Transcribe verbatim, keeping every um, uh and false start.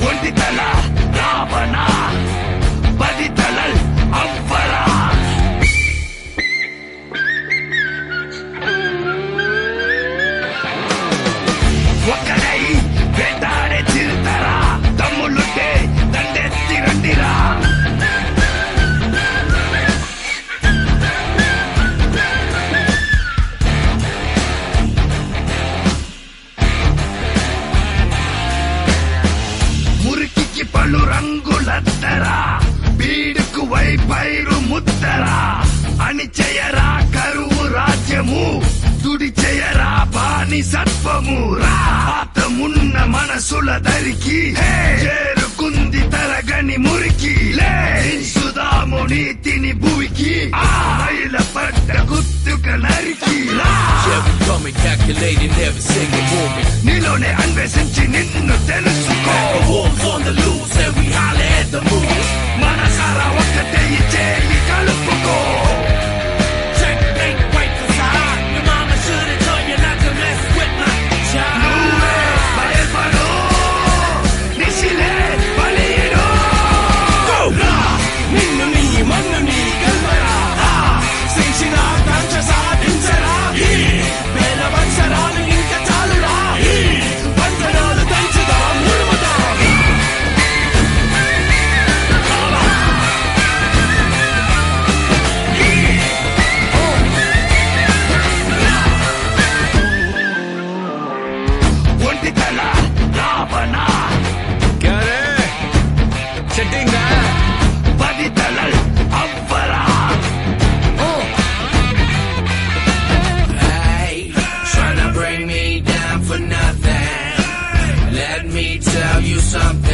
ஒண்டித்தல ராவணா பதித்தலல் அவ்வரா ఒక్కడై వేటాడే చిరుతరా తమ్ముళ్ళుంటే దండెత్తి రండిరా మురికికి పలు రంగులత్తరా బీడుకు వైపైరు ముత్తరా అని చేయరా కరువు రాజ్యము తుడి చేయరా బాని సత్వము రాతమున్న మనసుల దరికి చేరుకుంది తరగని మురికి లేసుదాము నీతిని భూమికి మైల పడ్డ గుత్తుక నరికి నీలోనే అన్వేషించి నిన్ను తెలుసుకో మనసారా ఒక్కటే చేయి కలుపుకో Something